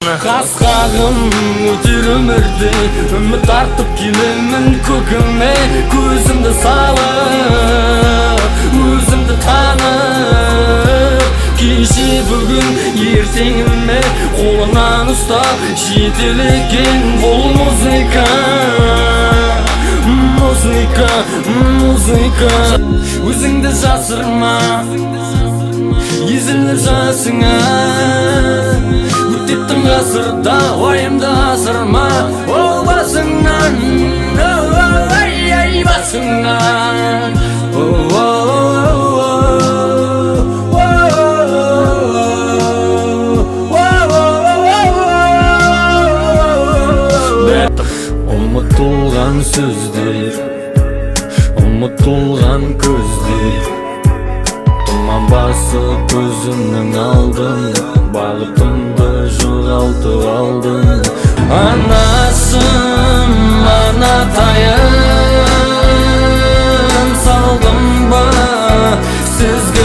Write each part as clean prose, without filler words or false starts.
Қасқағым өтер өмірді, үміт артып келемін көкіме. Көзімді салып, өзімді танып, кеше бүгін ертеңіме қолынан ұстап жетелеген бұл музыка. Өзіңді жасырма, езіліп жасыңа. Өттеттің ғасырда ойымды асырма. Ол басыңнан, ай басыңнан. Ұмытылған сөздер, ұмытылған көздер, тұман басып көзімнің алдын, бағытымды жоғалтып алдым. Анасым, анатайым, салдым ба сізге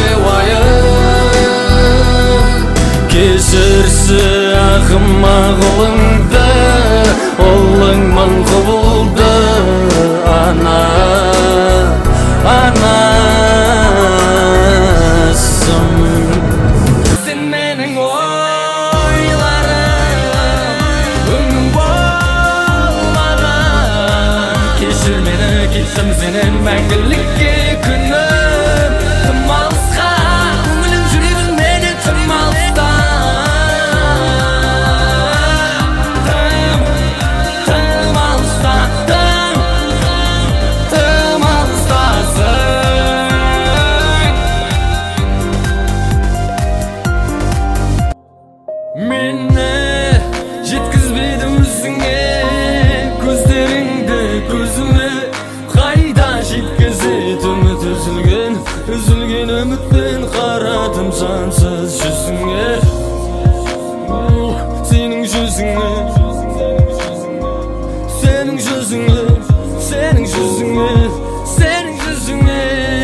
уайым. Кешірші ақым ағылыңды, олың мың құбылды. Анасым, сен менің ойларым, өмірім болмаған. Кешір мені, кеттім сенен мәңгілікке күнім. Тым алысқа, көңілім жүрегім мені тым алыста. Meni жеткізбеді өзіңе, көздеріңді көзіме. Қайда жеткізеді үміт үзілген, үзілген үмітпен қарадым жансыз жүзіңе. Сенің жүзіңе, сенің жүзіңе, сенің жүзіңе, сенің жүзіңе.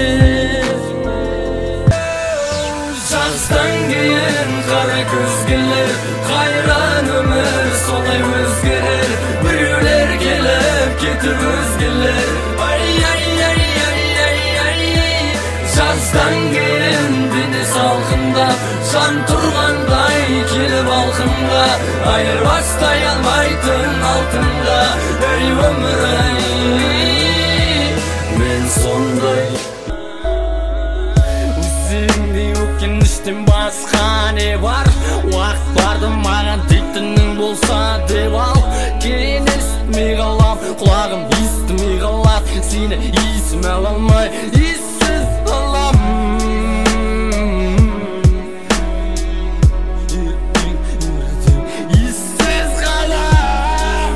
Жастан кейін қара көз келер, қайран өмір солай өзгерер. Біреулер келіп кетіп өзгелер. Жастан кейін дене салқындап, жан тұрғандай келіп алқымға. Айырбастай алмайтын алтынға. Ей өмір ай, мен сондай. Өзіңдей өкініштен басқа не бар? Уақыт барды маған дейтінің болса деп ал. Кейін естімей қалам, құлағым естімей қалады. Сені есіме ала алмай, ессіз қалам. Ессіз қалам,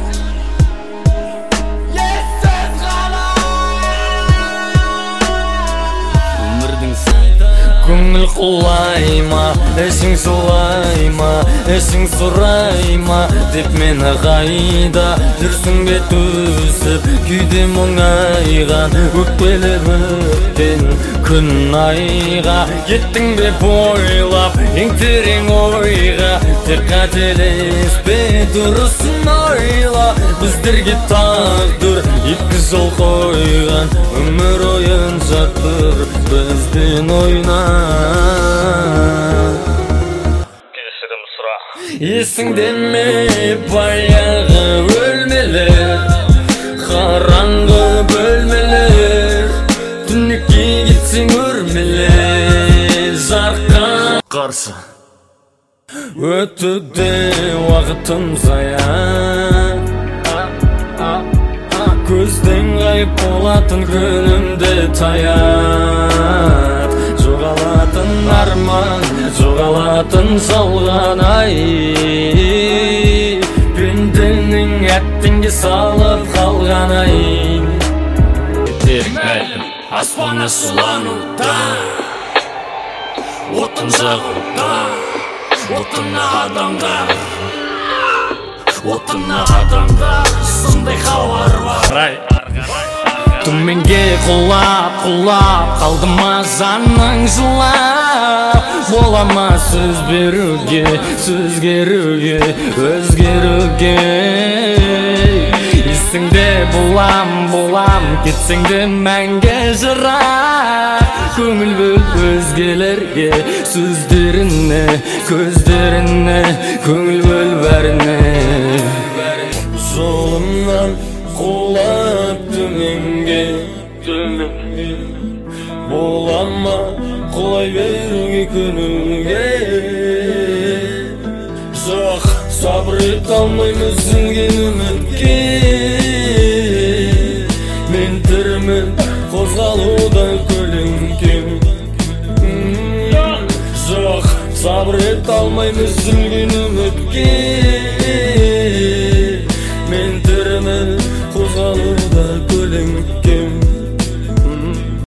ессіз қалам. Өмірдің сайда көңіл құлай ма, ішің солай ма, ішің сұрай ма деп мені қайда жүрсің бе төсіп, күйде мұңайған, өкпелеп өткен күн айға. Кеттің бе бойлап ең терең ойға, тек қателеспе дұрысын ойла. Біздерге тағдыр екі жол қойған, өмір ойын жатыр бізден ойна. Есіңде ме баяғы өлмелер, қараңғы бөлмелер, түнекке кетсең өрмелер, жарыққа қарсы өтуде уақытым заян. Көзден ғайып болатын күнімде таят. Жоғалатын арман, жоғалатын жалған ай. Пенденің әттенге салып қалған ай. Терің әлім аспанға сұлануда, отын жағуда, отына адамдар, отына адамдар. Сондай хабар бар. Төменге құлап қалдым ма жаның жылап, бола ма сөз беруге, өзгеруге. Есіңде болам, кетсеңде мәңгі жырақ. Көңіл бөл өзгелерге, сөздеріне, көздеріне, көңіл бөл бәріне. Жолымнан құлап төменге, бола ма құлай беруге, көнуге. Жоқ, сабыр ете алмаймын үзілген үмітке. Мен тірімін қозғалуда көлеңкем. Жоқ, сабыр ете алмаймын үзілген үмітке.